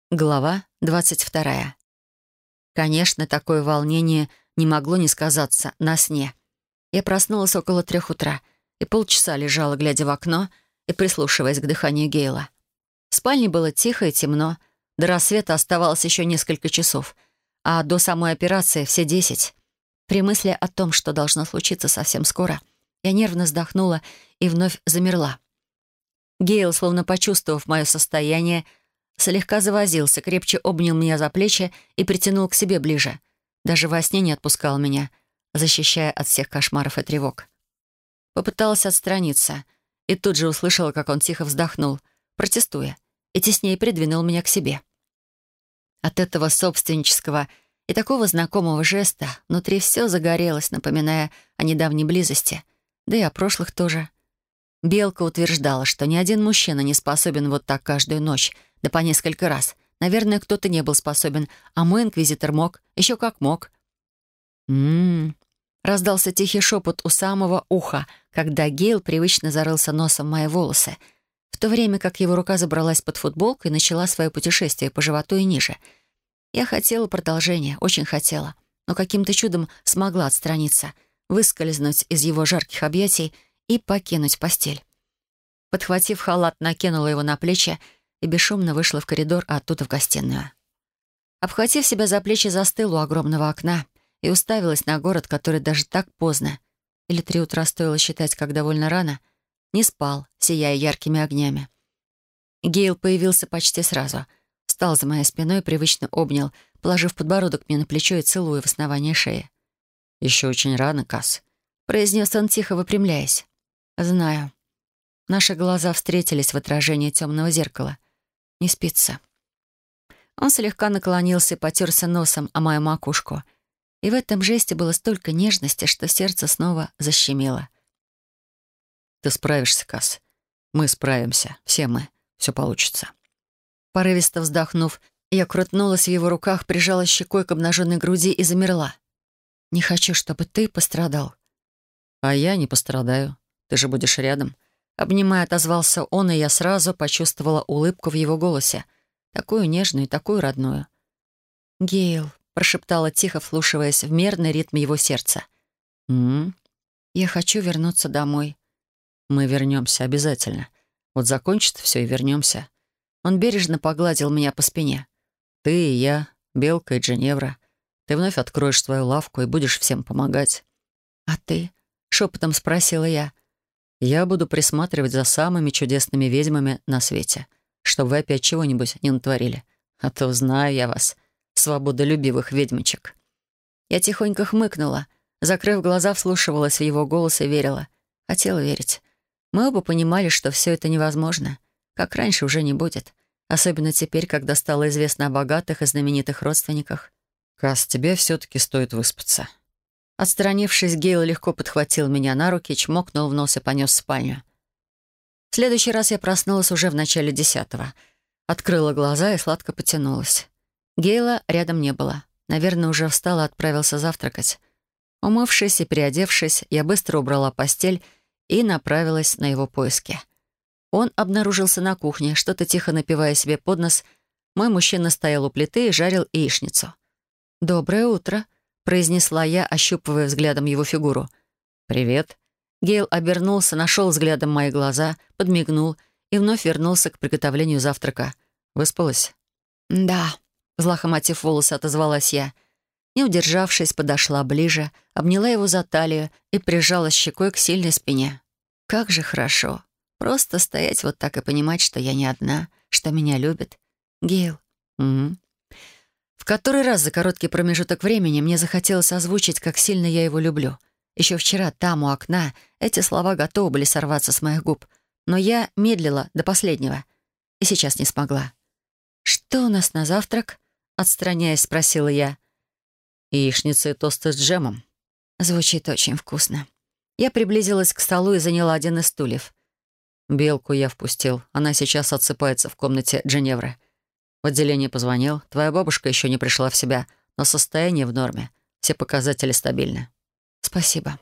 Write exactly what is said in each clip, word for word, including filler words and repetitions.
Глава двадцать вторая. Конечно, такое волнение не могло не сказаться на сне. Я проснулась около трех утра и полчаса лежала, глядя в окно и прислушиваясь к дыханию Гейла. В спальне было тихо и темно. До рассвета оставалось еще несколько часов, а до самой операции все десять. При мысли о том, что должно случиться совсем скоро, я нервно вздохнула и вновь замерла. Гейл, словно почувствовав мое состояние, слегка завозился, крепче обнял меня за плечи и притянул к себе ближе. Даже во сне не отпускал меня, защищая от всех кошмаров и тревог. Попыталась отстраниться и тут же услышала, как он тихо вздохнул, протестуя, и теснее придвинул меня к себе. От этого собственнического и такого знакомого жеста внутри все загорелось, напоминая о недавней близости, да и о прошлых тоже. Белка утверждала, что ни один мужчина не способен вот так каждую ночь, да по несколько раз. Наверное, кто-то не был способен, а мой инквизитор мог, еще как мог. «М-м-м», раздался тихий шепот у самого уха, когда Гейл привычно зарылся носом в мои волосы, в то время как его рука забралась под футболку и начала свое путешествие по животу и ниже. Я хотела продолжения, очень хотела, но каким-то чудом смогла отстраниться, выскользнуть из его жарких объятий и покинуть постель. Подхватив халат, накинула его на плечи и бесшумно вышла в коридор, а оттуда в гостиную. Обхватив себя за плечи, застыла у огромного окна и уставилась на город, который даже так поздно, или три утра стоило считать, как довольно рано, не спал, сияя яркими огнями. Гейл появился почти сразу. Встал за моей спиной, привычно обнял, положив подбородок мне на плечо и целуя в основание шеи. «Еще очень рано, Касс», — произнес он, тихо выпрямляясь. «Знаю». Наши глаза встретились в отражении темного зеркала. Не спится. Он слегка наклонился и потерся носом о мою макушку. И в этом жесте было столько нежности, что сердце снова защемило. «Ты справишься, Касс. Мы справимся. Все мы. Все получится». Порывисто вздохнув, я крутнулась в его руках, прижала щекой к обнаженной груди и замерла. «Не хочу, чтобы ты пострадал». «А я не пострадаю. Ты же будешь рядом». Обнимая, отозвался он, и я сразу почувствовала улыбку в его голосе. Такую нежную и такую родную. «Гейл», — прошептала тихо, вслушиваясь в мерный ритм его сердца. «М-м-м. Я хочу вернуться домой». «Мы вернемся обязательно. Вот закончится все и вернемся». Он бережно погладил меня по спине. «Ты и я, Белка и Дженевра. Ты вновь откроешь свою лавку и будешь всем помогать». «А ты?» — шепотом спросила я. «Я буду присматривать за самыми чудесными ведьмами на свете, чтобы вы опять чего-нибудь не натворили. А то знаю я вас, свободолюбивых ведьмочек». Я тихонько хмыкнула, закрыв глаза, вслушивалась в его голос и верила. Хотела верить. Мы оба понимали, что все это невозможно. Как раньше уже не будет. Особенно теперь, когда стало известно о богатых и знаменитых родственниках. «Касс, тебе все-таки стоит выспаться». Отстранившись, Гейл легко подхватил меня на руки, чмокнул в нос и понес в спальню. В следующий раз я проснулась уже в начале десятого. Открыла глаза и сладко потянулась. Гейла рядом не было. Наверное, уже встал и отправился завтракать. Умывшись и переодевшись, я быстро убрала постель и направилась на его поиски. Он обнаружился на кухне, что-то тихо напивая себе под нос. Мой мужчина стоял у плиты и жарил яичницу. «Доброе утро», — произнесла я, ощупывая взглядом его фигуру. «Привет». Гейл обернулся, нашел взглядом мои глаза, подмигнул и вновь вернулся к приготовлению завтрака. «Выспалась?» «Да», — взлохматив волосы, отозвалась я. Не удержавшись, подошла ближе, обняла его за талию и прижала щекой к сильной спине. «Как же хорошо. Просто стоять вот так и понимать, что я не одна, что меня любят. Гейл». «Угу». В который раз за короткий промежуток времени мне захотелось озвучить, как сильно я его люблю. Еще вчера, там, у окна, эти слова готовы были сорваться с моих губ. Но я медлила до последнего. И сейчас не смогла. «Что у нас на завтрак?» — отстраняясь, спросила я. «Яичница и тосты с джемом». Звучит очень вкусно. Я приблизилась к столу и заняла один из стульев. «Белку я впустил. Она сейчас отсыпается в комнате Дженевры. В отделение позвонил. Твоя бабушка еще не пришла в себя, но состояние в норме. Все показатели стабильны». «Спасибо».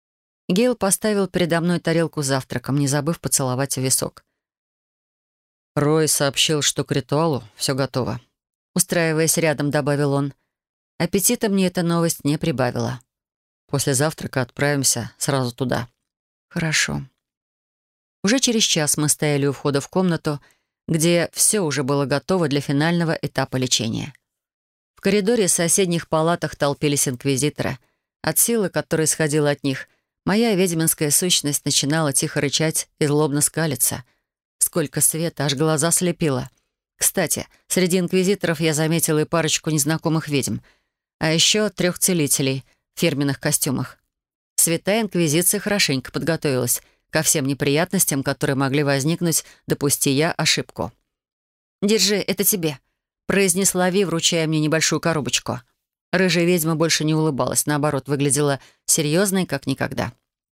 Гейл поставил передо мной тарелку с завтраком, не забыв поцеловать в висок. Рой сообщил, что к ритуалу все готово. Устраиваясь рядом, добавил он. Аппетита мне эта новость не прибавила. После завтрака отправимся сразу туда. Хорошо. Уже через час мы стояли у входа в комнату, где все уже было готово для финального этапа лечения. В коридоре и соседних палатах толпились инквизиторы. От силы, которая исходила от них, моя ведьминская сущность начинала тихо рычать и злобно скалиться. Сколько света, аж глаза слепило. Кстати, среди инквизиторов я заметила и парочку незнакомых ведьм, а еще трех целителей в фирменных костюмах. Святая инквизиция хорошенько подготовилась ко всем неприятностям, которые могли возникнуть, допусти я ошибку. «Держи, это тебе», — произнесла Ви, вручая мне небольшую коробочку. Рыжая ведьма больше не улыбалась, наоборот, выглядела серьезной, как никогда.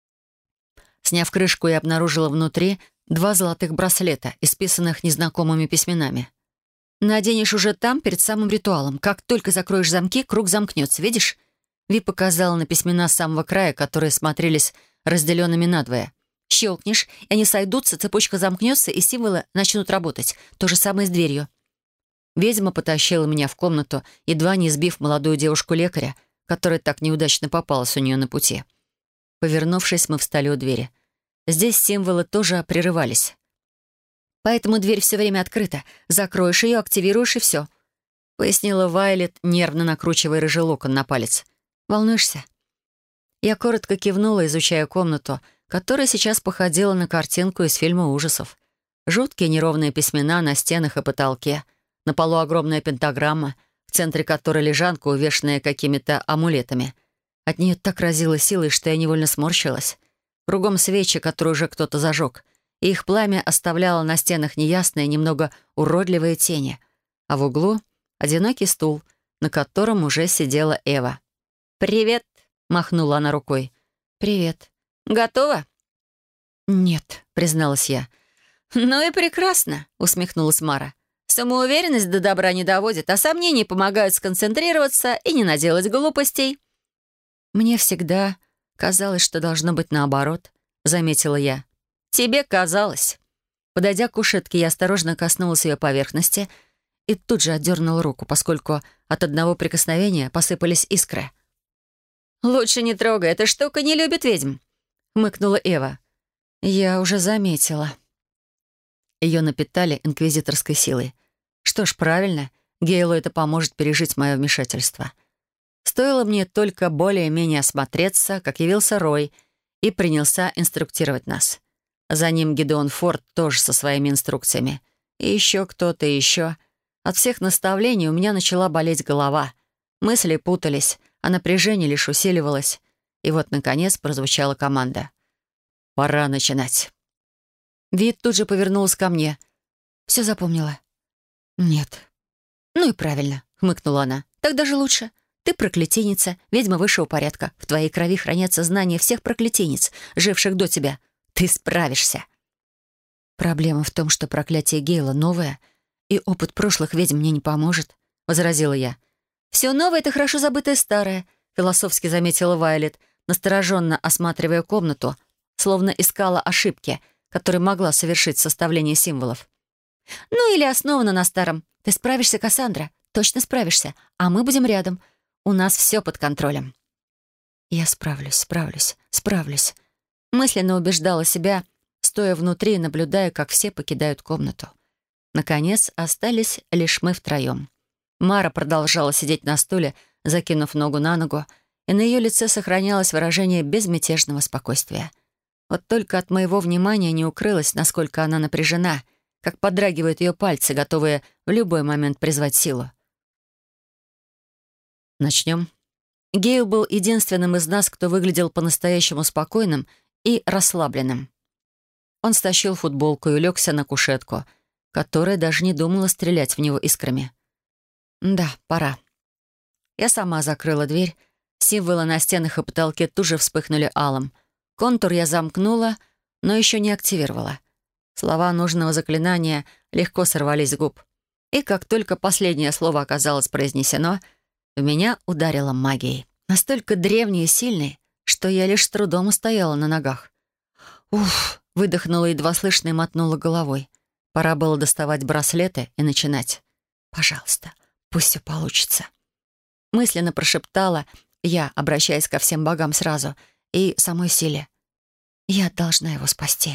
Сняв крышку, я обнаружила внутри два золотых браслета, исписанных незнакомыми письменами. «Наденешь уже там, перед самым ритуалом. Как только закроешь замки, круг замкнется, видишь?» Ви показала на письмена с самого края, которые смотрелись разделенными надвое. «Щелкнешь, и они сойдутся, цепочка замкнется, и символы начнут работать. То же самое с дверью». Ведьма потащила меня в комнату, едва не сбив молодую девушку-лекаря, которая так неудачно попалась у нее на пути. Повернувшись, мы встали у двери. Здесь символы тоже прерывались. «Поэтому дверь все время открыта. Закроешь ее, активируешь, и все», — пояснила Вайлет, нервно накручивая рыжий локон на палец. «Волнуешься?» Я коротко кивнула, изучая комнату, которая сейчас походила на картинку из фильма ужасов. Жуткие неровные письмена на стенах и потолке, на полу огромная пентаграмма, в центре которой лежанка, увешанная какими-то амулетами. От нее так разило силой, что я невольно сморщилась. Кругом свечи, которые уже кто-то зажег, и их пламя оставляло на стенах неясные, немного уродливые тени. А в углу — одинокий стул, на котором уже сидела Эва. «Привет!» — махнула она рукой. «Привет. Готова?» «Нет», — призналась я. «Ну и прекрасно», — усмехнулась Мара. «Самоуверенность до добра не доводит, а сомнения помогают сконцентрироваться и не наделать глупостей». «Мне всегда казалось, что должно быть наоборот», — заметила я. «Тебе казалось». Подойдя к кушетке, я осторожно коснулась ее поверхности и тут же отдернула руку, поскольку от одного прикосновения посыпались искры. «Лучше не трогай, эта штука не любит ведьм», — хмыкнула Эва. «Я уже заметила». Ее напитали инквизиторской силой. Что ж, правильно, Гейлу это поможет пережить мое вмешательство. Стоило мне только более-менее осмотреться, как явился Рой и принялся инструктировать нас. За ним Гидеон Форд тоже со своими инструкциями. И еще кто-то, и еще. От всех наставлений у меня начала болеть голова. Мысли путались, а напряжение лишь усиливалось. И вот, наконец, прозвучала команда. «Пора начинать». Вид тут же повернулась ко мне. «Все запомнила?» «Нет». «Ну и правильно», — хмыкнула она. «Так даже лучше. Ты проклятийница, ведьма высшего порядка. В твоей крови хранятся знания всех проклятийниц, живших до тебя. Ты справишься». «Проблема в том, что проклятие Гейла новое, и опыт прошлых ведьм мне не поможет», — возразила я. «Все новое — это хорошо забытое старое», — философски заметила Вайлет, настороженно осматривая комнату, словно искала ошибки, которые могла совершить в составлении символов. «Ну или основано на старом. Ты справишься, Кассандра, точно справишься, а мы будем рядом. У нас все под контролем». «Я справлюсь, справлюсь, справлюсь», — мысленно убеждала себя, стоя внутри и наблюдая, как все покидают комнату. Наконец, остались лишь мы втроем. Мара продолжала сидеть на стуле, закинув ногу на ногу, и на ее лице сохранялось выражение безмятежного спокойствия. Вот только от моего внимания не укрылось, насколько она напряжена, как подрагивают ее пальцы, готовые в любой момент призвать силу. «Начнем?» Гейл был единственным из нас, кто выглядел по-настоящему спокойным и расслабленным. Он стащил футболку и улегся на кушетку, которая даже не думала стрелять в него искрами. «Да, пора». Я сама закрыла дверь. Символы на стенах и потолке тут же вспыхнули алым. Контур я замкнула, но еще не активировала. Слова нужного заклинания легко сорвались с губ. И как только последнее слово оказалось произнесено, в меня ударила магией. Настолько древней и сильной, что я лишь с трудом устояла на ногах. «Уф!» — выдохнула едва слышно и мотнула головой. Пора было доставать браслеты и начинать. «Пожалуйста, пусть все получится». Мысленно прошептала я, обращаясь ко всем богам сразу, и самой силе. «Я должна его спасти».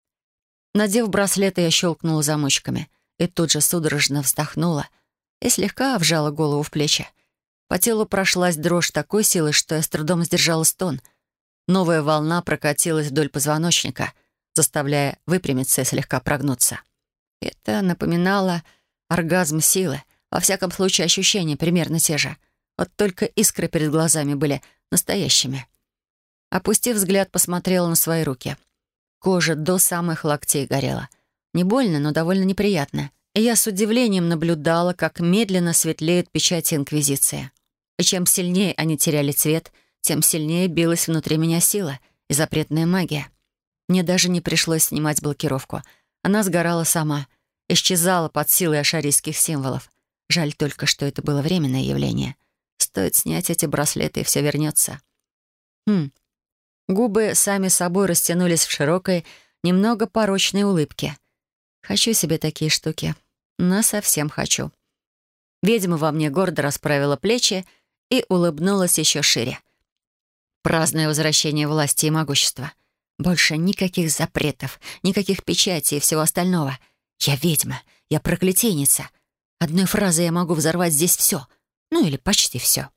Надев браслеты, я щелкнула замочками и тут же судорожно вздохнула и слегка вжала голову в плечи. По телу прошлась дрожь такой силы, что я с трудом сдержала стон. Новая волна прокатилась вдоль позвоночника, заставляя выпрямиться и слегка прогнуться. Это напоминало оргазм силы. Во всяком случае, ощущения примерно те же. Вот только искры перед глазами были настоящими. Опустив взгляд, посмотрела на свои руки. Кожа до самых локтей горела. Не больно, но довольно неприятно. И я с удивлением наблюдала, как медленно светлеют печати Инквизиции. И чем сильнее они теряли цвет, тем сильнее билась внутри меня сила и запретная магия. Мне даже не пришлось снимать блокировку. Она сгорала сама, исчезала под силой ашарийских символов. Жаль только, что это было временное явление. Стоит снять эти браслеты, и все вернется. Хм. Губы сами собой растянулись в широкой, немного порочной улыбке. Хочу себе такие штуки. Но совсем хочу. Ведьма во мне гордо расправила плечи и улыбнулась еще шире. Праздное возвращение власти и могущества. Больше никаких запретов, никаких печатей и всего остального. Я ведьма, я проклятийница. Одной фразой я могу взорвать здесь все. Ну или почти все.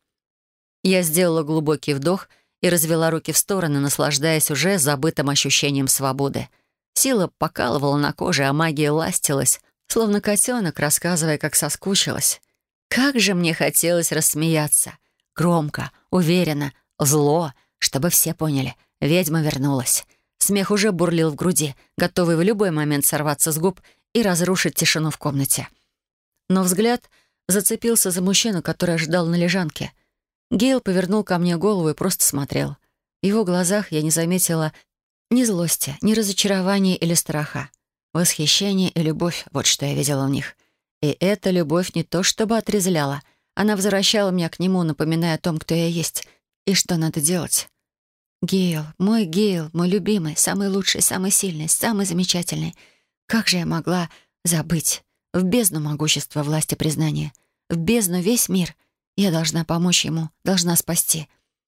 Я сделала глубокий вдох и развела руки в стороны, наслаждаясь уже забытым ощущением свободы. Сила покалывала на коже, а магия ластилась, словно котенок, рассказывая, как соскучилась. Как же мне хотелось рассмеяться. Громко, уверенно, зло, чтобы все поняли. Ведьма вернулась. Смех уже бурлил в груди, готовый в любой момент сорваться с губ и разрушить тишину в комнате. Но взгляд зацепился за мужчину, который ожидал на лежанке. Гейл повернул ко мне голову и просто смотрел. В его глазах я не заметила ни злости, ни разочарования или страха. Восхищение и любовь — вот что я видела в них. И эта любовь не то чтобы отрезвляла, она возвращала меня к нему, напоминая о том, кто я есть и что надо делать. Гейл, мой Гейл, мой любимый, самый лучший, самый сильный, самый замечательный. Как же я могла забыть? В бездну могущества, власти, признания. В бездну весь мир. Я должна помочь ему, должна спасти.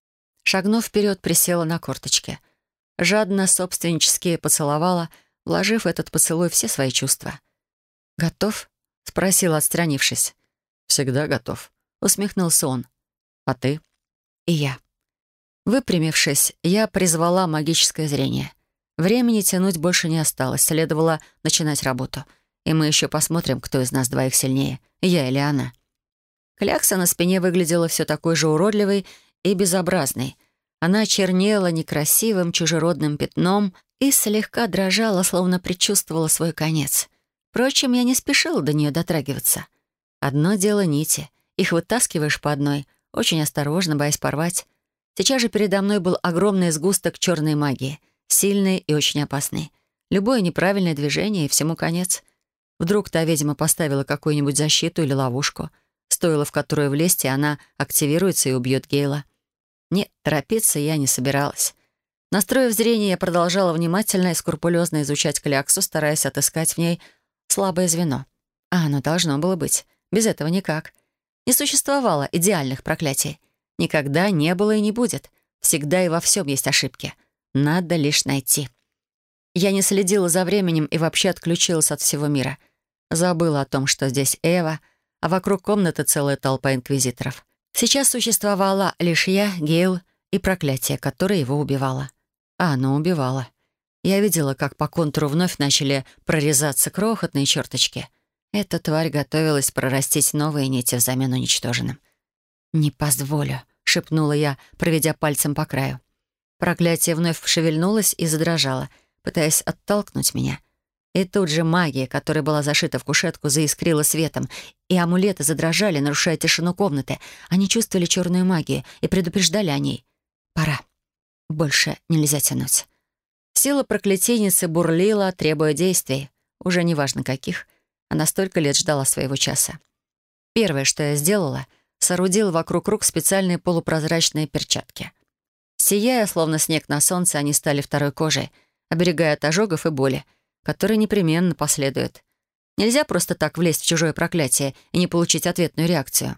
Шагнув вперед, присела на корточки. Жадно, собственнически поцеловала, вложив в этот поцелуй все свои чувства. «Готов?» — спросила, отстранившись. «Всегда готов», — усмехнулся он. «А ты?» «И я». Выпрямившись, я призвала магическое зрение. Времени тянуть больше не осталось, следовало начинать работу. И мы еще посмотрим, кто из нас двоих сильнее, я или она. Клякса на спине выглядела все такой же уродливой и безобразной. Она чернела некрасивым чужеродным пятном и слегка дрожала, словно предчувствовала свой конец. Впрочем, я не спешила до нее дотрагиваться. Одно дело нити. Их вытаскиваешь по одной, очень осторожно, боясь порвать. Сейчас же передо мной был огромный сгусток черной магии, сильный и очень опасный. Любое неправильное движение, и всему конец. Вдруг та ведьма поставила какую-нибудь защиту или ловушку, стоило в которую влезть, и она активируется и убьет Гейла. Нет, торопиться я не собиралась. Настроив зрение, я продолжала внимательно и скрупулезно изучать кляксу, стараясь отыскать в ней слабое звено. А оно должно было быть. Без этого никак. Не существовало идеальных проклятий. Никогда не было и не будет. Всегда и во всем есть ошибки. Надо лишь найти. Я не следила за временем и вообще отключилась от всего мира. Забыла о том, что здесь Эва, а вокруг комнаты целая толпа инквизиторов. Сейчас существовала лишь я, Гейл и проклятие, которое его убивало. А оно убивало. Я видела, как по контуру вновь начали прорезаться крохотные черточки. Эта тварь готовилась прорастить новые нити взамен уничтоженным. «Не позволю», — шепнула я, проведя пальцем по краю. Проклятие вновь шевельнулось и задрожало, пытаясь оттолкнуть меня. И тут же магия, которая была зашита в кушетку, заискрила светом, и амулеты задрожали, нарушая тишину комнаты. Они чувствовали черную магию и предупреждали о ней. Пора. Больше нельзя тянуть. Сила проклятийницы бурлила, требуя действий. Уже неважно каких. Она столько лет ждала своего часа. Первое, что я сделала, соорудила вокруг рук специальные полупрозрачные перчатки. Сияя, словно снег на солнце, они стали второй кожей, оберегая от ожогов и боли, которые непременно последуют. Нельзя просто так влезть в чужое проклятие и не получить ответную реакцию.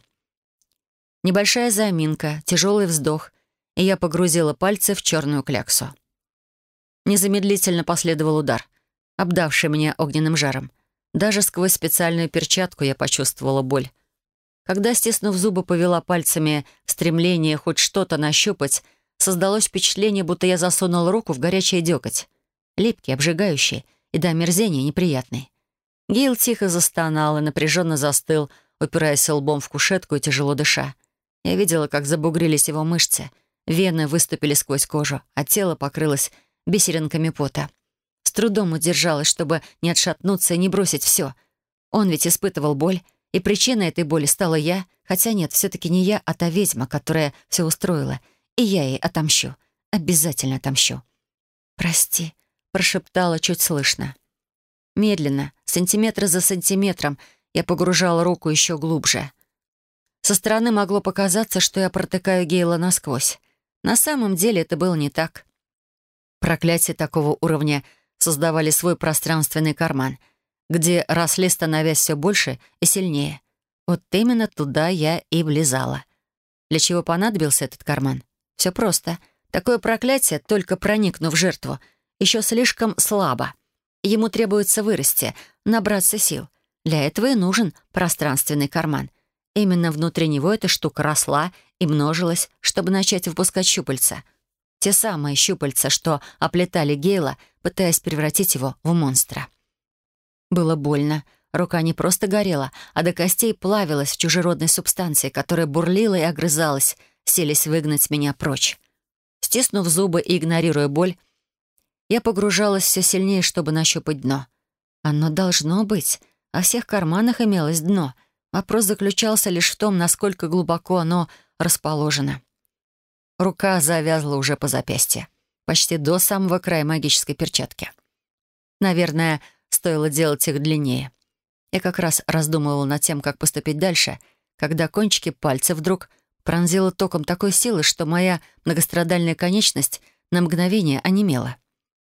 Небольшая заминка, тяжелый вздох, и я погрузила пальцы в черную кляксу. Незамедлительно последовал удар, обдавший меня огненным жаром. Даже сквозь специальную перчатку я почувствовала боль. Когда, стиснув зубы, повела пальцами в стремлении хоть что-то нащупать, создалось впечатление, будто я засунула руку в горячий дёготь. Липкий, обжигающий и до омерзения неприятный. Гейл тихо застонал и напряженно застыл, упираясь лбом в кушетку и тяжело дыша. Я видела, как забугрились его мышцы, вены выступили сквозь кожу, а тело покрылось бисеринками пота. С трудом удержалась, чтобы не отшатнуться и не бросить все. Он ведь испытывал боль, и причиной этой боли стала я, хотя нет, все-таки не я, а та ведьма, которая все устроила. И я ей отомщу. Обязательно отомщу. «Прости», — прошептала чуть слышно. Медленно, сантиметр за сантиметром, я погружала руку еще глубже. Со стороны могло показаться, что я протыкаю Гейла насквозь. На самом деле это было не так. Проклятия такого уровня создавали свой пространственный карман, где росли, становясь все больше и сильнее. Вот именно туда я и влезала. Для чего понадобился этот карман? Все просто. Такое проклятие, только проникнув в жертву, еще слишком слабо. Ему требуется вырасти, набраться сил. Для этого и нужен пространственный карман. Именно внутри него эта штука росла и множилась, чтобы начать выпускать щупальца. Те самые щупальца, что оплетали Гейла, пытаясь превратить его в монстра. Было больно. Рука не просто горела, а до костей плавилась в чужеродной субстанции, которая бурлила и огрызалась, селись выгнать меня прочь. Стиснув зубы и игнорируя боль, я погружалась все сильнее, чтобы нащупать дно. Оно должно быть. Во всех карманах имелось дно. Вопрос заключался лишь в том, насколько глубоко оно расположено. Рука завязла уже по запястье, почти до самого края магической перчатки. Наверное, стоило делать их длиннее. Я как раз раздумывала над тем, как поступить дальше, когда кончики пальцев вдруг пронзило током такой силы, что моя многострадальная конечность на мгновение онемела.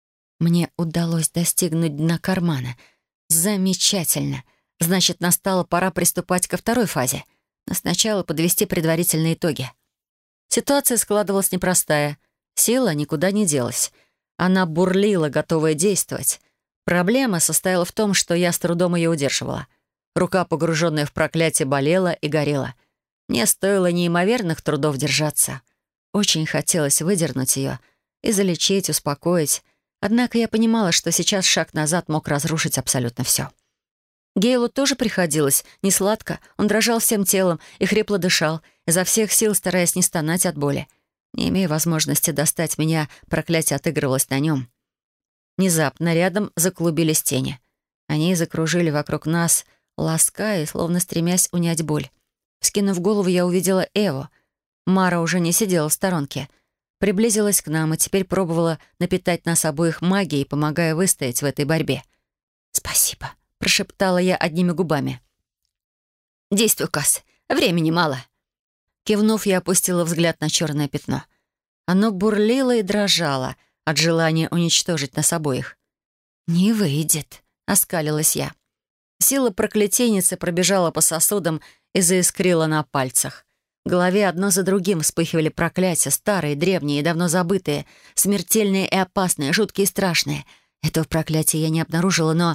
Мне удалось достигнуть дна кармана. Замечательно. Значит, настала пора приступать ко второй фазе. Но сначала подвести предварительные итоги. Ситуация складывалась непростая. Сила никуда не делась. Она бурлила, готовая действовать. Проблема состояла в том, что я с трудом ее удерживала. Рука, погруженная в проклятие, болела и горела. Мне стоило неимоверных трудов держаться. Очень хотелось выдернуть ее и залечить, успокоить. Однако я понимала, что сейчас шаг назад мог разрушить абсолютно все. Гейлу тоже приходилось несладко. Он дрожал всем телом и хрипло дышал, изо всех сил стараясь не стонать от боли. Не имея возможности достать меня, проклятие отыгрывалось на нем. Внезапно рядом заклубились тени. Они закружили вокруг нас, лаская, словно стремясь унять боль. Вскинув голову, я увидела Эву. Мара уже не сидела в сторонке. Приблизилась к нам и теперь пробовала напитать нас обоих магией, помогая выстоять в этой борьбе. «Спасибо», — прошептала я одними губами. «Действуй, Касс. Времени мало». Кивнув, я опустила взгляд на черное пятно. Оно бурлило и дрожало от желания уничтожить нас обоих. «Не выйдет», — оскалилась я. Сила проклятийницы пробежала по сосудам и заискрила на пальцах. В голове одно за другим вспыхивали проклятия, старые, древние и давно забытые, смертельные и опасные, жуткие и страшные. Этого проклятия я не обнаружила, но...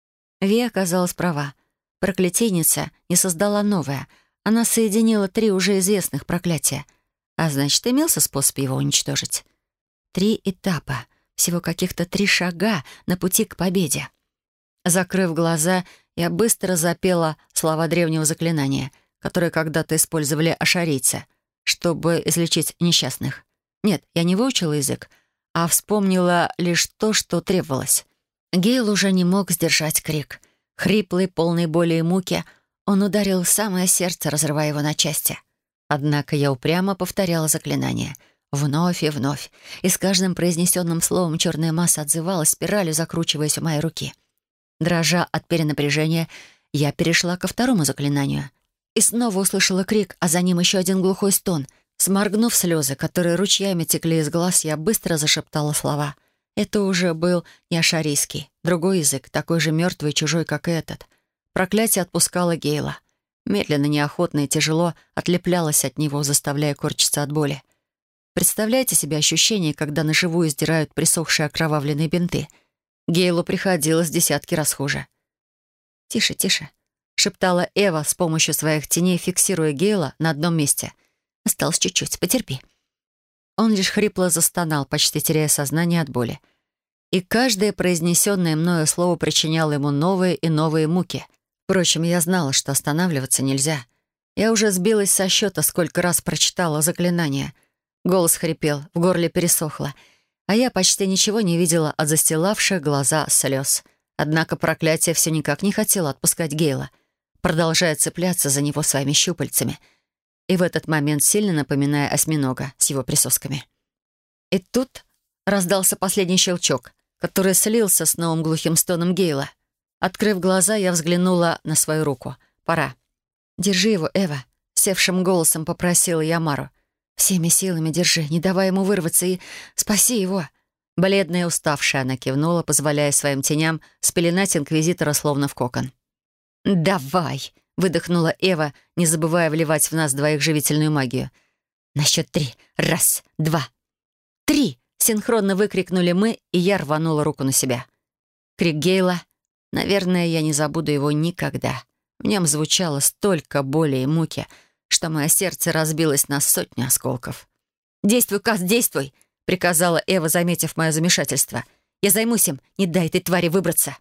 Ви оказалась права. Проклятийница не создала новое. Она соединила три уже известных проклятия. А значит, имелся способ его уничтожить. Три этапа, всего каких-то три шага на пути к победе. Закрыв глаза, я быстро запела слова древнего заклинания, которые когда-то использовали ашарийцы, чтобы излечить несчастных. Нет, я не выучила язык, а вспомнила лишь то, что требовалось. Гейл уже не мог сдержать крик. Хриплый, полный боли и муки, он ударил в самое сердце, разрывая его на части. Однако я упрямо повторяла заклинание. Вновь и вновь. И с каждым произнесенным словом черная масса отзывалась, спиралью закручиваясь у моей руки. Дрожа от перенапряжения, я перешла ко второму заклинанию. И снова услышала крик, а за ним еще один глухой стон. Сморгнув слезы, которые ручьями текли из глаз, я быстро зашептала слова. Это уже был не ашарийский, другой язык, такой же мертвый и чужой, как и этот. проклятие отпускало Гейла. Медленно, неохотно и тяжело отлеплялось от него, заставляя корчиться от боли. Представляете себе ощущение, когда на живую сдирают присохшие окровавленные бинты? Гейлу приходилось десятки раз хуже. «Тише, тише», — шептала Эва с помощью своих теней, фиксируя Гейла на одном месте. «Осталось чуть-чуть, потерпи». Он лишь хрипло застонал, почти теряя сознание от боли. И каждое произнесенное мною слово причиняло ему новые и новые муки. Впрочем, я знала, что останавливаться нельзя. Я уже сбилась со счета, сколько раз прочитала заклинание. Голос хрипел, в горле пересохло, а я почти ничего не видела от застилавших глаза слез. Однако проклятие все никак не хотело отпускать Гейла, продолжая цепляться за него своими щупальцами, и в этот момент сильно напоминая осьминога с его присосками. И тут раздался последний щелчок, который слился с новым глухим стоном Гейла. Открыв глаза, я взглянула на свою руку. «Пора». «Держи его, Эва», — севшим голосом попросила я Мару. «Всеми силами держи, не давай ему вырваться, и спаси его». Бледная и уставшая, она кивнула, позволяя своим теням спеленать инквизитора словно в кокон. «Давай!» — выдохнула Эва, не забывая вливать в нас двоих живительную магию. «На счет три. Раз, два, три!» — синхронно выкрикнули мы, и я рванула руку на себя. Крик Гейла. Наверное, я не забуду его никогда. В нем звучало столько боли и муки, что мое сердце разбилось на сотню осколков. «Действуй, Кас, действуй!» — приказала Эва, заметив мое замешательство. «Я займусь им, не дай этой твари выбраться».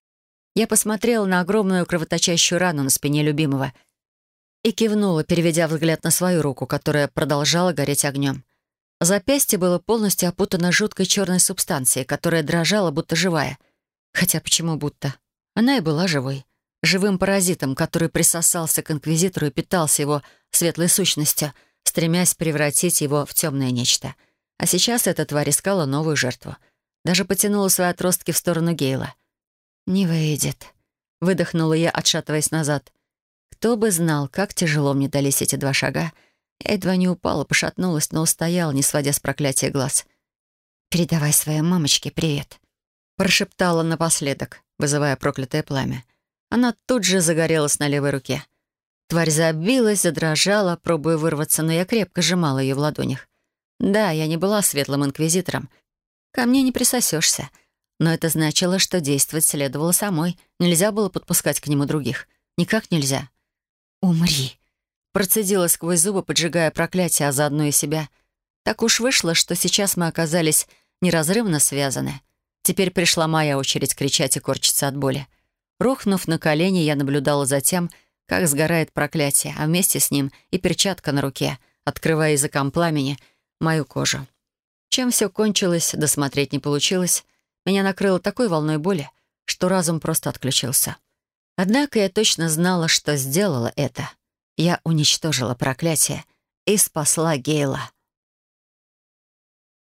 Я посмотрела на огромную кровоточащую рану на спине любимого и кивнула, переведя взгляд на свою руку, которая продолжала гореть огнем. Запястье было полностью опутано жуткой черной субстанцией, которая дрожала, будто живая. Хотя почему будто? Она и была живой. Живым паразитом, который присосался к инквизитору и питался его светлой сущностью, стремясь превратить его в темное нечто. А сейчас эта тварь искала новую жертву. Даже потянула свои отростки в сторону Гейла. «Не выйдет», — выдохнула я, отшатываясь назад. Кто бы знал, как тяжело мне дались эти два шага. Я едва не упала, пошатнулась, но устояла, не сводя с проклятия глаз. «Передавай своей мамочке привет», — прошептала напоследок, вызывая проклятое пламя. Она тут же загорелась на левой руке. Тварь забилась, задрожала, пробуя вырваться, но я крепко сжимала ее в ладонях. Да, я не была светлым инквизитором. Ко мне не присосешься. Но это значило, что действовать следовало самой. Нельзя было подпускать к нему других. Никак нельзя. «Умри!» — процедила сквозь зубы, поджигая проклятие, а заодно и себя. Так уж вышло, что сейчас мы оказались неразрывно связаны. Теперь пришла моя очередь кричать и корчиться от боли. Рухнув на колени, я наблюдала за тем, как сгорает проклятие, а вместе с ним и перчатка на руке, открывая языком пламени мою кожу. Чем все кончилось, досмотреть не получилось. Меня накрыло такой волной боли, что разум просто отключился. Однако я точно знала, что сделала это. Я уничтожила проклятие и спасла Гейла.